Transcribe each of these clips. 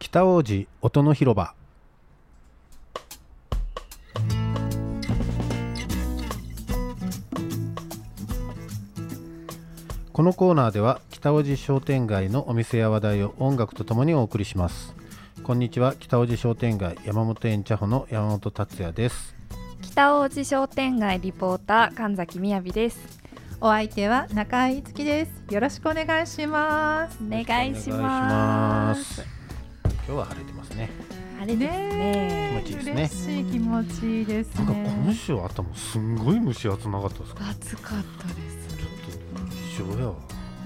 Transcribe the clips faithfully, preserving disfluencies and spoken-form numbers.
北大路音の広場。このコーナーでは北大路商店街のお店や話題を音楽とともにお送りします。こんにちは、北大路商店街山本園茶舗の山本達也です。 北大路商店街リポーター神崎みやびです。 お相手は中井月です。よろしくお願いします。 お願いします。 今日は晴れてますね。 晴れですね。 気持ちいいですね。 嬉しい気持ちいいですね。 なんか今週頭すんごい蒸し暑なかったですか？ 暑かったです。 ちょっと一緒やわ。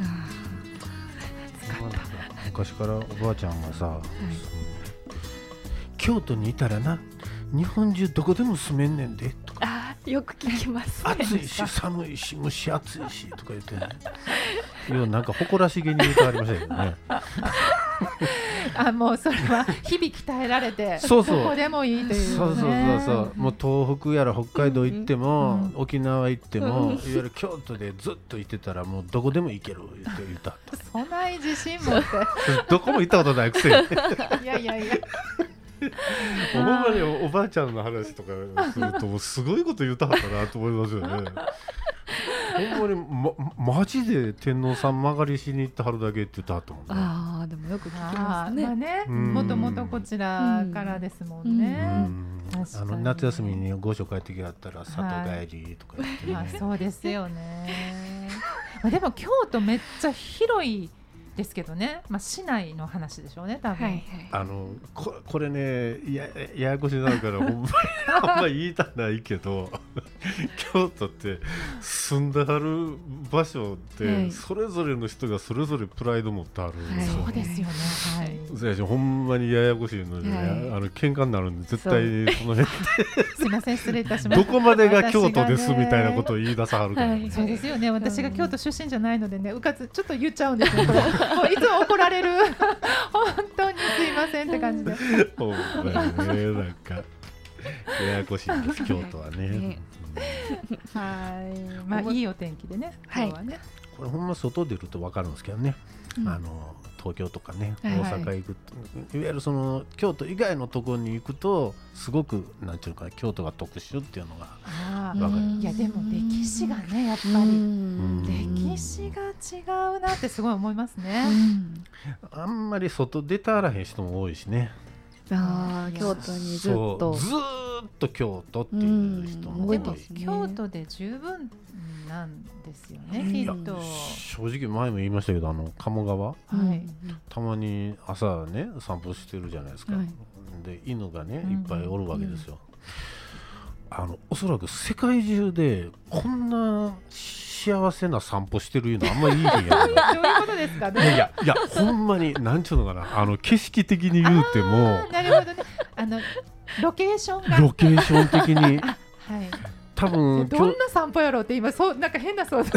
暑かった。 昔からおばあちゃんがさ、 はい、 京都にいたらな、日本中どこでも住めんねんでとか。 あ、よく聞きます、ね、 暑いし寒いし蒸し暑いしとか言ってね。いや、なんか誇らしげに言うとありましたけどね。 あ、もうそれは日々鍛えられてそうそう、 どこでもいいというね。 そうそうそうそう、もう東北やら北海道行っても、 うんうん、 沖縄行っても、 うん、 いわゆる京都でずっと行ってたらもうどこでも行けるって言ったそない自信持ってどこも行ったことないくせにいやいやいやほんまに お, おばあちゃんの話とかするともうすごいこと言ったはったなと思いますよね。ほんまに、ま、マジで天皇さん曲がりしに行ってはるだけって言ったはったもんね。 ああ、でもよく聞きますね。 まあね、もともとこちらからですもんね。 うん、あの夏休みに御所帰ってきはったら里帰りとか言ってね、 はい、まあ、そうですよね。まあでも京都めっちゃ広いですけどね、まあ、市内の話でしょうね、多分。はいはい、 あの こ, これね や, ややこしになるからほんまにあんま言いたないけど京都って住んではる場所ってそれぞれの人がそれぞれプライド持ってあるんですよ、 はい、そうですよね、はい、 ほんまにややこしいので、ね、はい、あの喧嘩になるんで絶対その辺ですいません、失礼いたしました。 どこまでが京都ですみたいなことを言い出さはるから、ね、はい、 そうですよね。私が京都出身じゃないのでね、うかつちょっと言っちゃうんですよもういつも怒られる本当にすいませんって感じでほんまにね、なんかややこしいんです京都はね、ね、 うん、はい、まあいいお天気でね、今日はね、 これほんま外出ると分かるんですけどね、うん、あの東京とかね、はい、大阪行くと、いわゆるその京都以外のところに行くとすごくなんていうか京都が特殊っていうのが分かる。 いやでも歴史がね、やっぱり歴史が違うなってすごい思いますね。 あんまり外出たらへん人も多いしね。 あ、京都にずっとずーっと京都っていう人も多い。 でも京都で十分なんですよね、きっと。 正直前も言いましたけど、あの鴨川、 はい、 たまに朝ね散歩してるじゃないですか、はい、で犬がねいっぱいおるわけですよ、うんうん、あのおそらく世界中でこんな幸せな散歩してるのあんまりいいやん。どういうことですかね。 いやいやほんまになんちゅうのかな、あの景色的に言うても、 なるほどね、あのロケーションがロケーション的に、はい、多分どんな散歩やろうって今そうなんか変な想像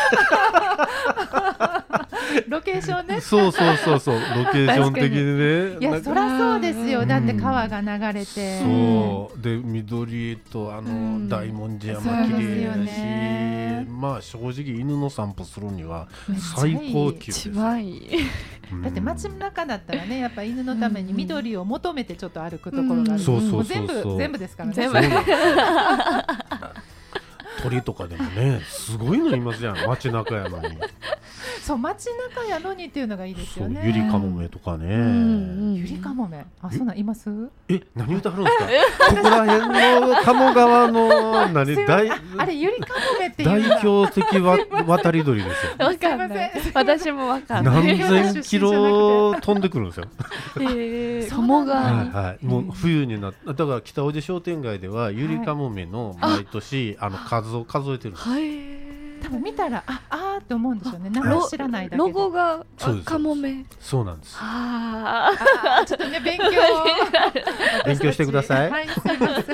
ロケーションね。 そうそうそうそう、ロケーション的にね。 いやそりゃそうですよ、だって川が流れて、 そうで緑とあの大文字山綺麗だし、ね、まあ正直犬の散歩するには最高級です。 一番いいだって街の中だったらね、やっぱ犬のために緑を求めてちょっと歩くところがある、 そうそうそう、 全部全部ですからね。 全部鳥とかでもねすごいのいますじゃん、街中やのに。 そう、街中やのにっていうのがいいですよね。 ゆりかもめとかね、うんうん、ゆりかもめ、あ、そんなんいます？ え、何言うてはるんですかここら辺の鴨川の何大あれゆりかもめっていう代表的わ渡り鳥ですよ。 わかんない、私もわかんない。 何千キロ飛んでくるんですよ。 えー、鴨川に、 はいはい、もう冬になってだから北大路商店街ではゆりかもめの毎年、はい、あの数を数えてるんです。 はい、多分見たらああーって思うんですよね。名前知らないだけで。 ロゴがカモメ。 そうなんです。 ああ、ちょっとね勉強勉強してください。 はい、すいません。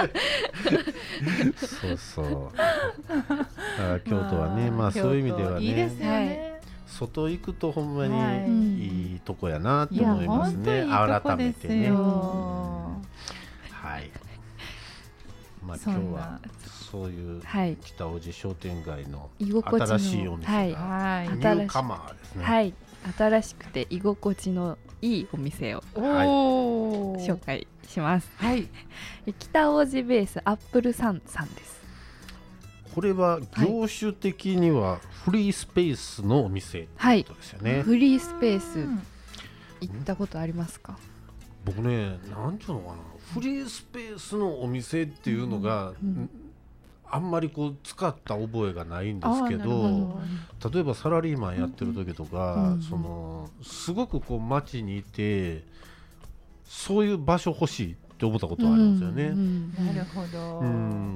そうそう。あ、京都はね、まあそういう意味ではね、 いいですよね。 外行くとほんまにいいとこやなと思いますね。いや改めてね。はい。まあ今日はそういう北大路商店街の新しいお店がニューカマーですね。 はい、 新しくて居心地のいいお店をお紹介します。 はい北大路ベースアップルさんさんです。 これは業種的にはフリースペースのお店ってことですよね、 はい、フリースペース行ったことありますか？ 僕ね、なんていうのかな、フリースペースのお店っていうのが、うんうん、あんまりこう使った覚えがないんですけど、例えばサラリーマンやってる時とか、うんうん、そのすごくこう街にいてそういう場所欲しいって思ったことはありますよね、うんうん、なるほど、 うん、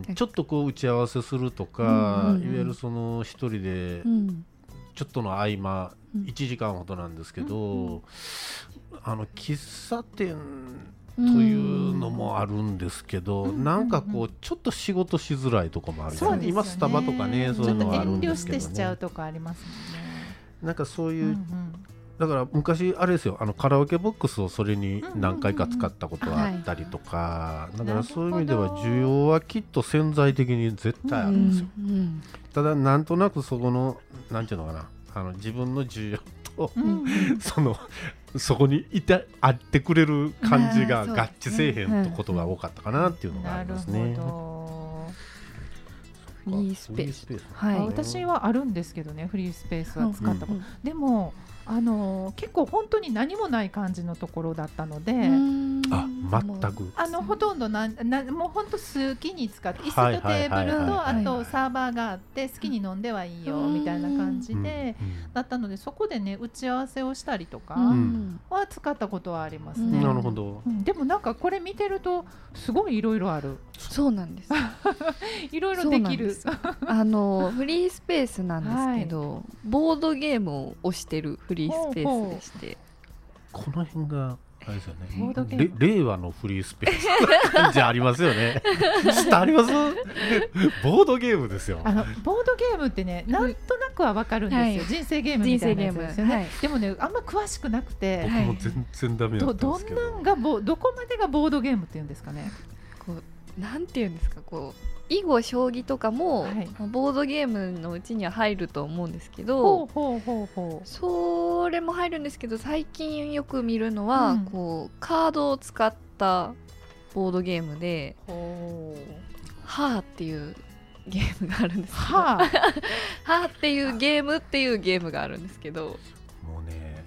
ちょっとこう打ち合わせするとか、うんうんうん、いわゆるその一人でちょっとの合間、うん、いちじかんほどなんですけど、うんうん、あの喫茶店というのもあるんですけど、うん、なんかこうちょっと仕事しづらいとこもあるじゃない、今スタバとかね、そういうのはあるんですけどね、 ちょっと遠慮してしちゃうとかありますもんね。 なんかそういう、うんうん、だから昔あれですよ、あのカラオケボックスをそれに何回か使ったことがあったりとか、だからそういう意味では需要はきっと潜在的に絶対あるんですよ、うんうん、ただなんとなくそこのなんていうのかな、あの自分の需要と、うん、そのそこにいてあってくれる感じが合致せえへんことが多かったかなっていうのがありますね。 なるほど。フリースペース、 はい、私はあるんですけどね、フリースペースは使ったこと、うんうん、でもあの結構本当に何もない感じのところだったので、 あ、全くあのほとんどななもう本当好きに使って、椅子とテーブルとあとサーバーがあって好きに飲んではいいよみたいな感じでだったので、そこでね打ち合わせをしたりとかは使ったことはありますね、 うん、なるほど、 うん、でもなんかこれ見てるとすごいいろいろある。 そうなんですいろいろできる。 あのフリースペースなんですけど、はい、ボードゲームを推してるフリースペースでして、 この辺があれですよね、令和のフリースペース感じありますよね。知ってあります？ボードゲームですよ。 あのボードゲームってね、なんとなくはわかるんですよ、はい、人生ゲームみたいなやつですよね、はい、でもねあんま詳しくなくて、 僕も全然ダメだったんですけど、 ど、どんなんがボどこまでがボードゲームっていうんですかね。 こうなんていうんですか、こう囲碁将棋とかも、はい、ボードゲームのうちには入ると思うんですけど、 ほうほうほうほう、 それも入るんですけど、最近よく見るのは、うん、こうカードを使ったボードゲームではーっていうゲームがあるんですけど、はーっていうゲームっていうゲームがあるんですけど、 もうね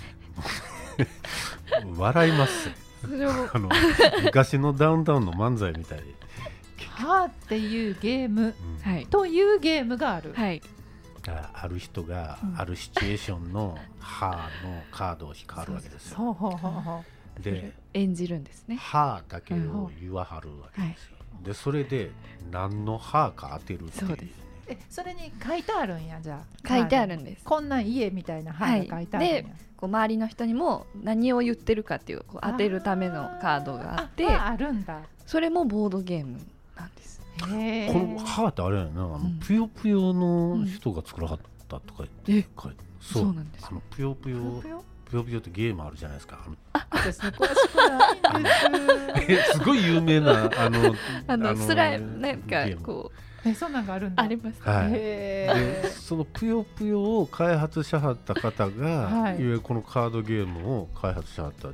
笑いますあの昔のダウンタウンの漫才みたいにはーっていうゲーム、うん、というゲームがある、 はい、 ある人があるシチュエーションのはーのカードを引かはるわけですよ。 そうほうほうほうで演じるんですね。 はーだけを言わはるわけですよ、うん、でそれで何のはーか当てるっていう、ね、そうです。 えそれに書いてあるんや。じゃあ書いてあるんです。 こんな家みたいなはーが書いてあるんや、はい、でこう周りの人にも何を言ってるかっていう、こう当てるためのカードがあって、 あ, あ, あるんだ。 それもボードゲームなんです。 へこのはーってあれやな、あの、うん、ぷよぷよの人が作らはったとか言って、うん、 そう、そうなんです。 あのぷよぷよぷよぷよってゲームあるじゃないですか。 あ私詳しくないんです。 すごい有名なあのあのスライムなんかこうえそんなんがあるんだ。 あります、 はい、でそのぷよぷよを開発しはった方が、はい、いわゆるこのカードゲームを開発しはった、うん、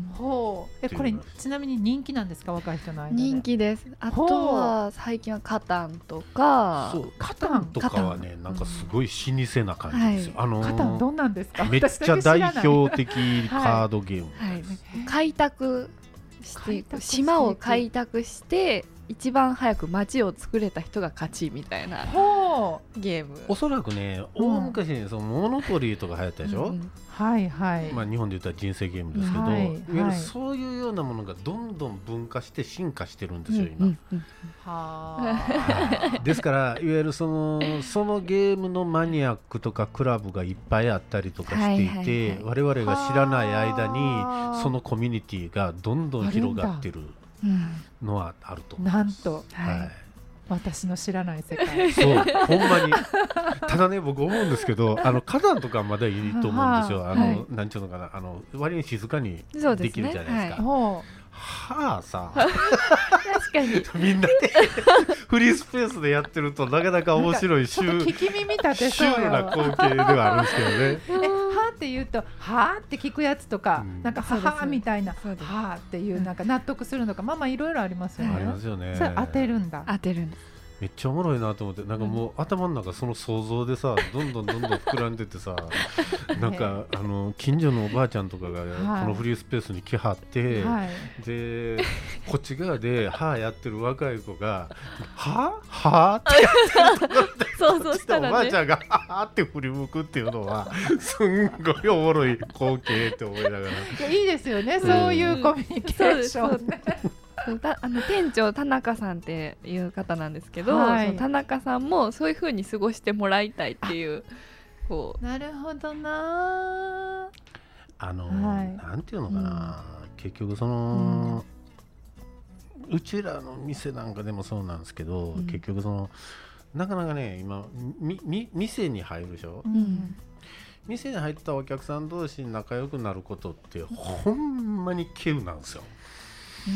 ほうえこれちなみに人気なんですか、若い人の間で。 人気です。あとは最近はカタンとか。 そうカタンとかはね、なんかすごい老舗な感じですよ、 はい、 あのー、 カタンどんなんですか。 めっちゃ代表的カードゲームです、はいはい、 開拓していく、島を開拓して一番早く街を作れた人が勝ちみたいなゲーム。 おそらくね、大昔にそのモノポリーとか流行ったでしょ、うん、 はいはい、 まあ、日本で言ったら人生ゲームですけど、はいはい、いわゆるそういうようなものがどんどん分化して進化してるんですよ、今、うんうん、はですからいわゆるその、そのゲームのマニアックとかクラブがいっぱいあったりとかしていて、はいはいはい、我々が知らない間にそのコミュニティがどんどん広がってるのはあると思います。 なんと、はいはい、私の知らない世界。 そうほんまに。ただね、僕思うんですけど、あの花壇とかまだいいと思うんですよ。あの、はい、なんちゅうのかな、あの割に静かにできるじゃないですか。はあさあ確かにみんなでフリースペースでやってるとなかなか面白いシュールな光景ではあるんですけどね。 えはあってって言うとはーって聞くやつとか、うん、なんかははーみたいなはーっていうなんか納得するのか、まあまあいろいろありますよね。 ありますよね。 それ当てるんだ。 当てるんです。 めっちゃおもろいなと思って、なんかもう頭の中その想像でさ、どんどんどんどん膨らんでてさなんかあの近所のおばあちゃんとかがこのフリースペースに来はって、はい、でこっち側ではーやってる若い子がはーはーってやってるところでそうそうしたらね、 おばあちゃんがはーって振り向くっていうのはすんごいおもろい光景って思いながら。いやいいですよね、そういうコミュニケーションね。 あの店長田中さんっていう方なんですけど、はい、その田中さんもそういう風に過ごしてもらいたいっていう、こうなるほどなあの、はい、なんていうのかな、うん、結局その、うん、うちらの店なんかでもそうなんですけど、うん、結局そのなかなかね今みみ店に入るでしょ、うん、店に入ったお客さん同士に仲良くなることってほんまに稀有なんですよ。うん、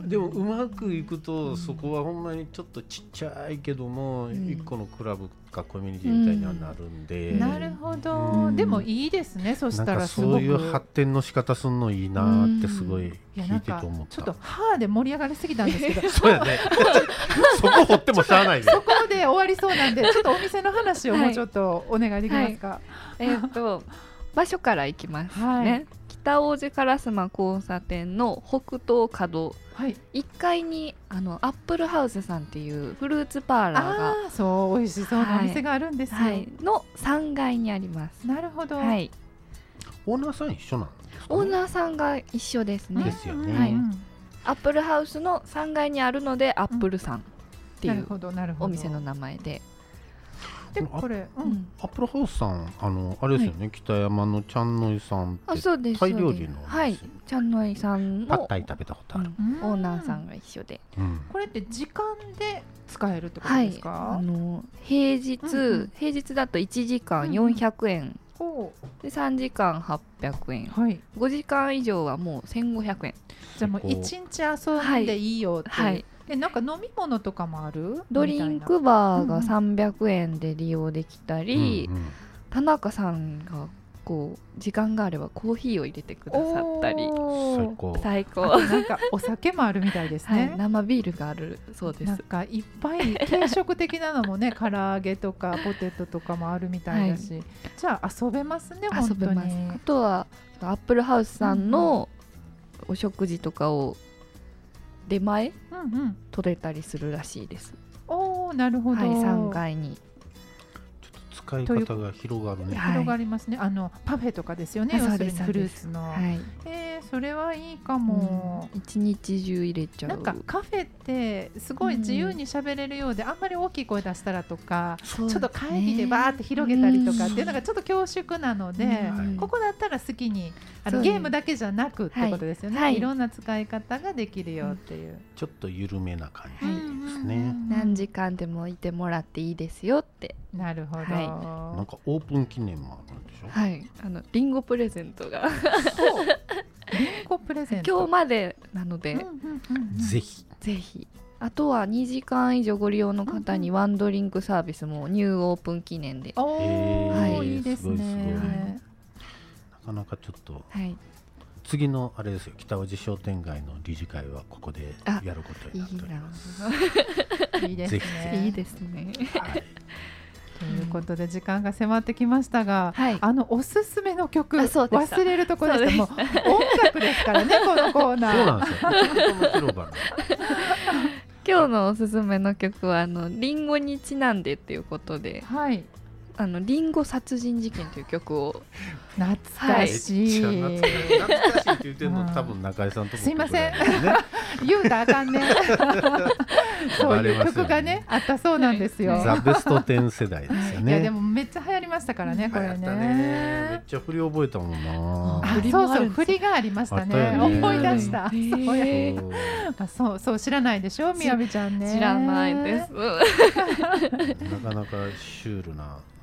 でもうまくいくと、うん、そこはほんまにちょっとちっちゃいけども、うん、一個のクラブかコミュニティみたいにはなるんで、 うん、なるほど、うん、でもいいですね。そしたらすごくそういう発展の仕方するのいいなってすごい聞いてて思った。 ちょっと歯で盛り上がりすぎたんですけどそうやねそこ掘ってもしゃあないねそこで終わりそうなんでちょっとお店の話をもうちょっとお願いできますか。 はいはい、えー、っと場所から行きますね、はい、北大路烏丸交差点の北東角、はい、いっかいにあのアップルハウスさんっていうフルーツパーラーがあそう美味しそうなお店があるんですよ、はいはい、 のさんがいにあります。 なるほど、 はい、 オーナーさん一緒なんですか、ね、 オーナーさんが一緒ですね。 ですよね、 はい、アップルハウスのさんがいにあるのでアップルさんっていうお店の名前で、 でこれ、うん、 アップルハウスさん、あのあれですよね、はい、北山のちゃんのいさんってあそうですタイ料理のはい、ちゃんのいさんのパッタイ食べたことある、 うん、オーナーさんが一緒で、 うん、これって時間で使えるってことですか。 はい、あの平日、うんうん、平日だといちじかんよんひゃくえん、うんうん、でさんじかんはっぴゃくえん、はい、ごじかん以上はもうせんごひゃくえん。 じゃあもういちにち遊んでいいよっていう、はいはい、えなんか飲み物とかもある？ ドリンクバーがさんびゃくえんで利用できたり、うんうん、田中さんがこう時間があればコーヒーを入れてくださったり、 最高最高なんかお酒もあるみたいですね、 はい、生ビールがあるそうです。 なんかいっぱい軽食的なのもね唐揚げとかポテトとかもあるみたいだし、はい、じゃあ遊べますね本当に。遊べます。 あとはアップルハウスさんのお食事とかを出前、うんうん、取れたりするらしいです。 おーなるほど、 はい、さんがいに使い方が広がるね。 広がりますね。あのパフェとかですよね。要するにフルーツの。はい、えー、それはいいかも。 うん、一日中入れちゃう。 なんかカフェってすごい自由に喋れるようで、うん、あんまり大きい声出したらとか、ちょっと会議でバーって広げたりとかっていうのがちょっと恐縮なので、うん、ここだったら好きにあのゲームだけじゃなくってことですよね。はい、いろんな使い方ができるよっていう。 ちょっと緩めな感じですね。はい、 何時間でもいてもらっていいですよって。 なるほど。 はい、なんかオープン記念もあるんでしょ。 はい、あのリンゴプレゼントがリンゴプレゼント今日までなので、うんうんうん、ぜひぜひ。あとはにじかん以上ご利用の方にワンドリンクサービスもニューオープン記念で、 うん、おー、はい、いいですね。 なかなかちょっと、 はい、次のあれですよ、北大路商店街の理事会はここでやることになっております。 いいですね。 いいですね。はい、 ということで時間が迫ってきましたが、はい、あのおすすめの曲忘れるところです。もう音楽ですからねこのコーナー。 そうなんですよ。 今日のおすすめの曲はあのリンゴにちなんでっていうことで、はい、あのリンゴ殺人事件という曲を懐かしい、 はい、懐かしい懐かしいって言ってるの、うん、多分中井さんとも、 すいません言うたらあかんねそういう曲がねあったそうなんですよ。 ザ・ベストテン世代ですよね。 いやでもめっちゃ流行りましたからねこれ ね, ねめっちゃ振り覚えたもんな。 あそうそう振りがありました ね, ね思い出した。そうそうそう知らないでしょみやびちゃんね。 知らないですなかなかシュールな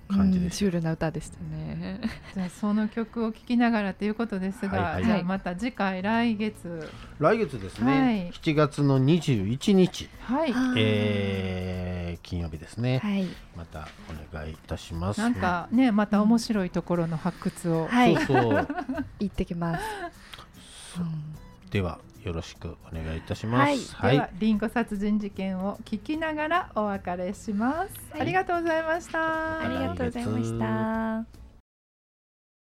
感じでした、 うん、シュールな歌でしたね。 じゃあその曲を聴きながらということですが、 はいはい、 じゃあまた次回来月来月ですね、はい、しちがつのにじゅういちにち、はい、えー、金曜日ですね、はい、またお願いいたします。 なんかね、また面白いところの発掘を、 うん、はい、そうそう行ってきます。 うん、ではよろしくお願いいたします。 はい、ではリンゴ殺人事件を聞きながらお別れします。はい、ありがとうございました。 ありがとうございました。